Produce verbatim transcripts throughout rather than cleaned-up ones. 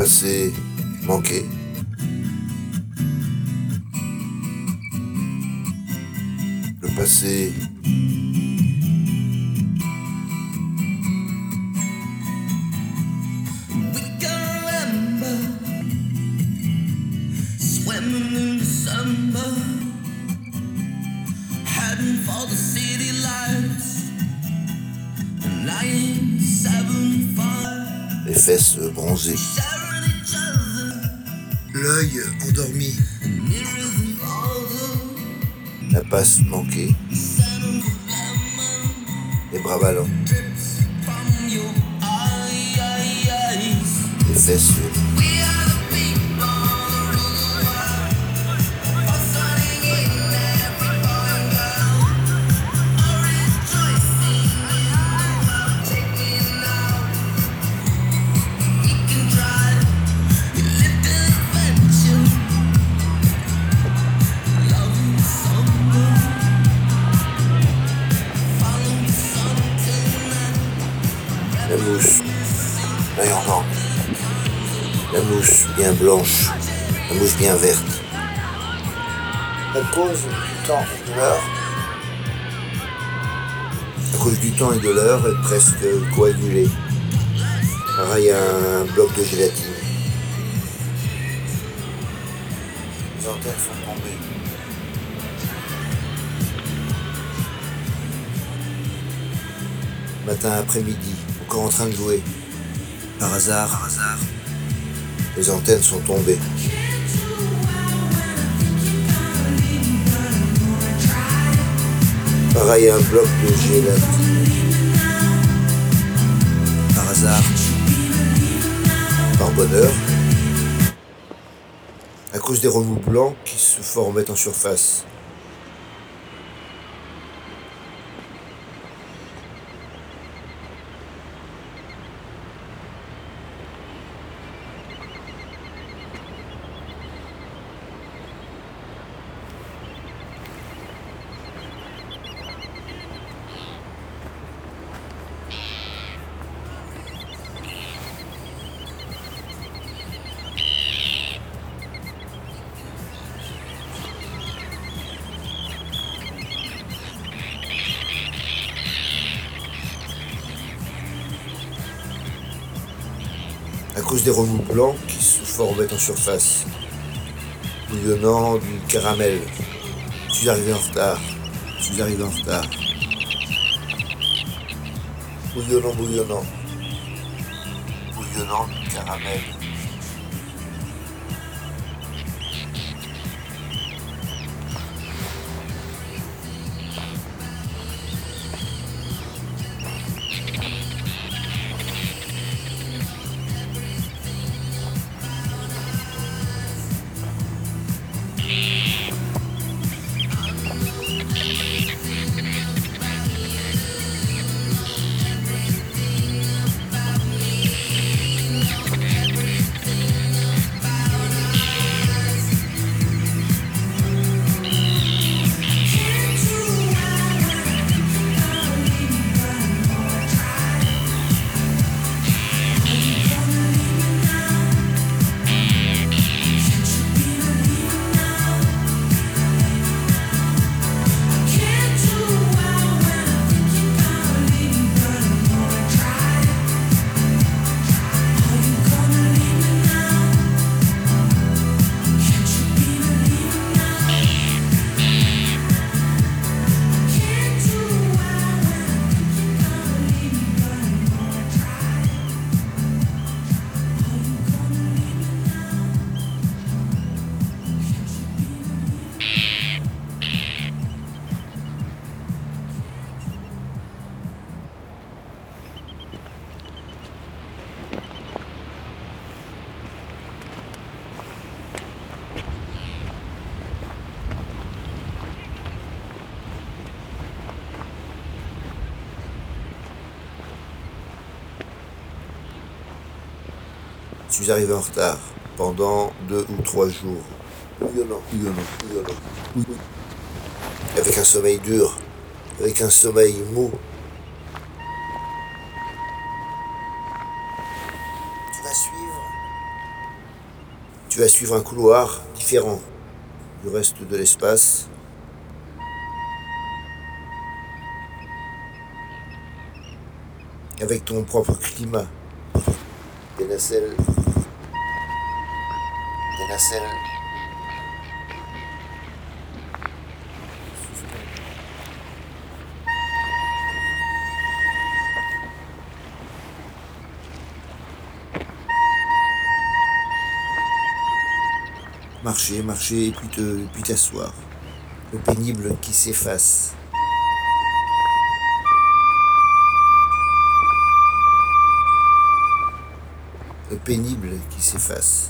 passé manqué. Le passé for the city lights and lying seven five. Les fesses bronzées. L'œil endormi. La passe manquée. Les bras ballants. Les fesses. La mouche, l'œil endormi. La mouche bien blanche, la mouche bien verte. À cause du temps et de l'heure, à cause du temps et de l'heure, elle est presque coagulée. Pareil à un bloc de gélatine. Les antennes sont tombées. Matin après-midi, encore en train de jouer. Par hasard, par hasard, les antennes sont tombées. Pareil à un bloc de gélatine. Par hasard, par bonheur, à cause des remous blancs qui se formaient en surface. À cause des remous blancs qui se formaient en surface, bouillonnant du caramel. Je suis arrivé en retard, je suis arrivé en retard. Bouillonnant, bouillonnant, bouillonnant du caramel. Je suis arrivé en retard pendant deux ou trois jours. Bouillonnant, bouillonnant, bouillonnant. Avec un sommeil dur, avec un sommeil mou. Tu vas suivre tu vas suivre un couloir différent du reste de l'espace. Avec ton propre climat. Des nacelles. Des nacelles. Marcher, marcher et puis te, puis t'asseoir. Le pénible qui s'efface. Le pénible qui s'efface.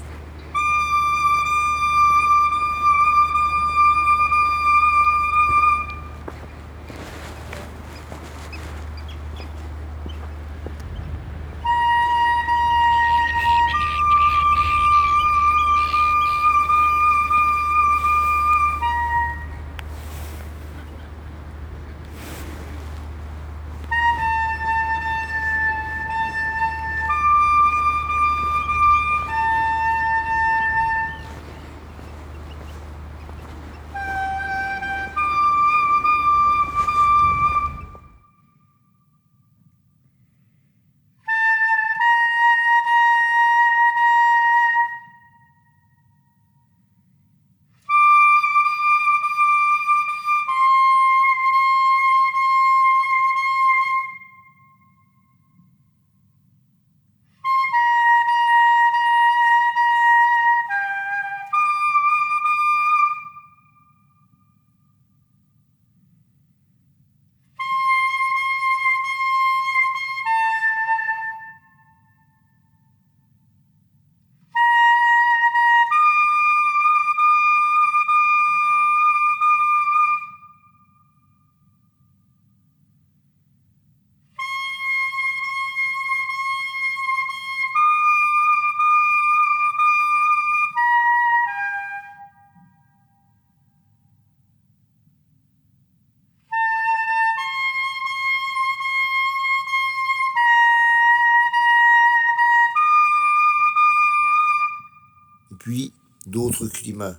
Et puis d'autres climats.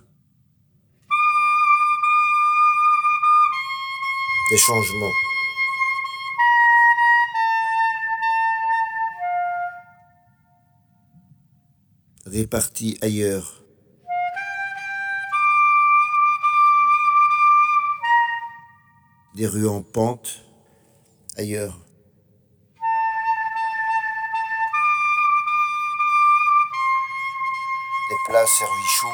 Des changements. Répartis ailleurs. Des rues en pente ailleurs. Des plats servis chauds.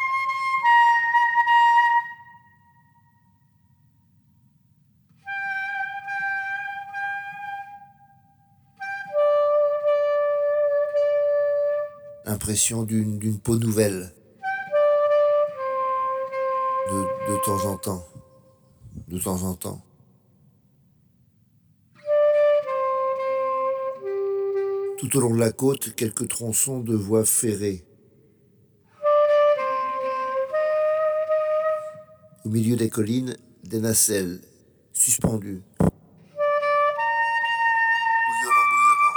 L'impression d'une, d'une peau nouvelle. De, de temps en temps. De temps en temps. Tout au long de la côte, quelques tronçons de voies ferrées. Au milieu des collines, des nacelles suspendues. Bouillonnant, bouillonnant.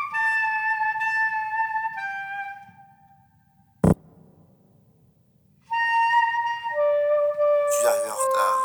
Je suis arrivé en retard.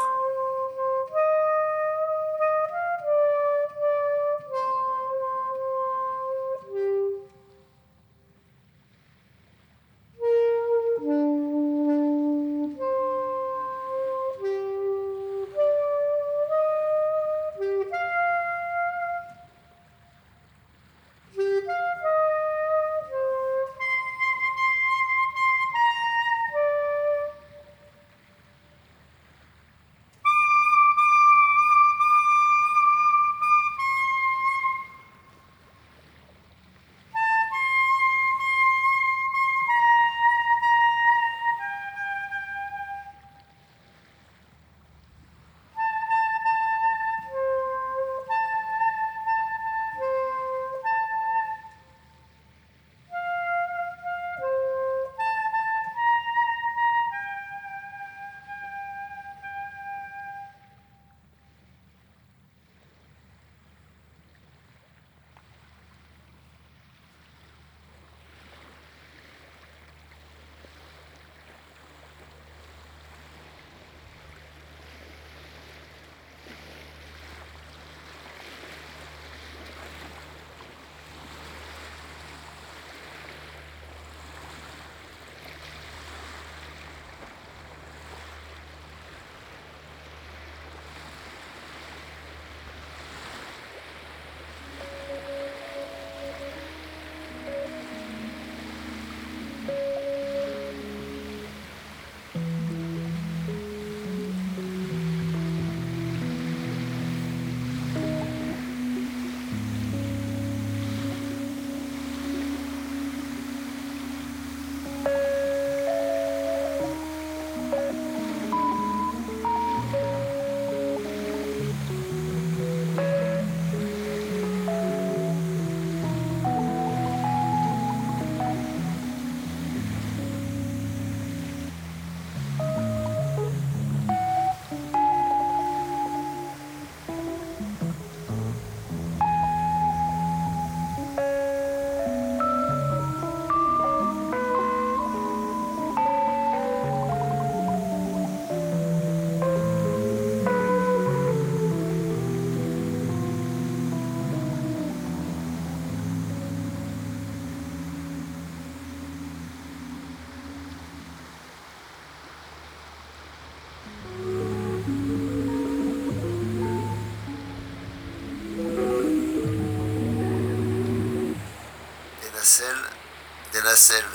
nacelles, des nacelles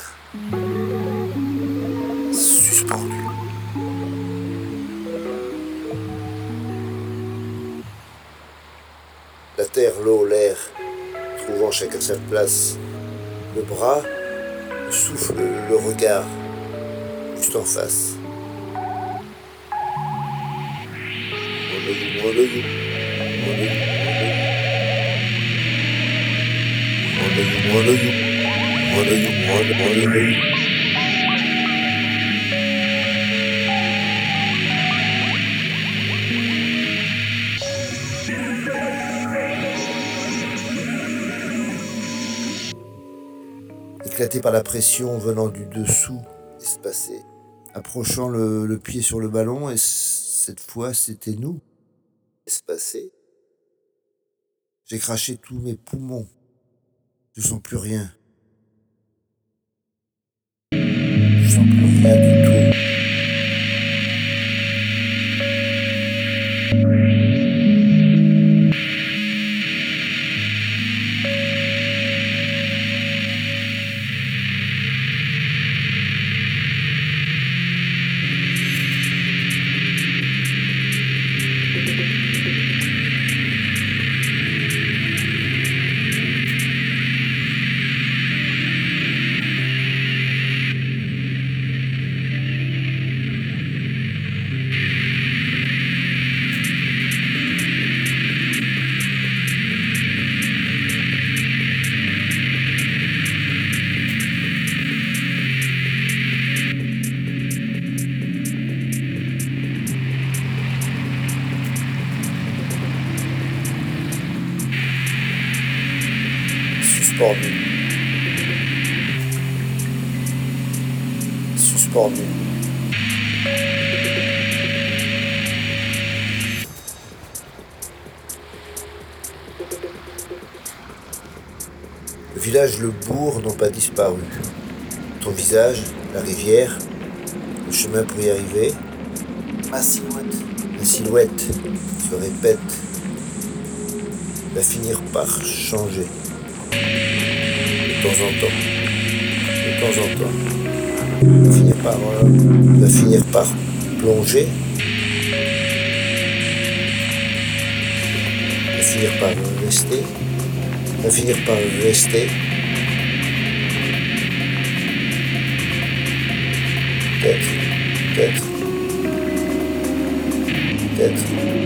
suspendues. La terre, l'eau, l'air, trouvant chacun sa place. Le bras, le souffle, le regard, juste en face. Éclaté par la pression venant du dessous, espacé, approchant le, le pied sur le ballon, et cette fois c'était nous, espacé. J'ai craché tous mes poumons, je sens plus rien. Je sens plus rien du tout. Suspendu. Suspendu. Le village, le bourg n'ont pas disparu. Ton visage, la rivière, le chemin pour y arriver, ma silhouette, la silhouette se répète, va finir par changer. De temps en temps, de temps en temps, va finir par, euh, va finir par plonger, va finir par rester, va finir par rester, peut-être, peut-être, peut-être.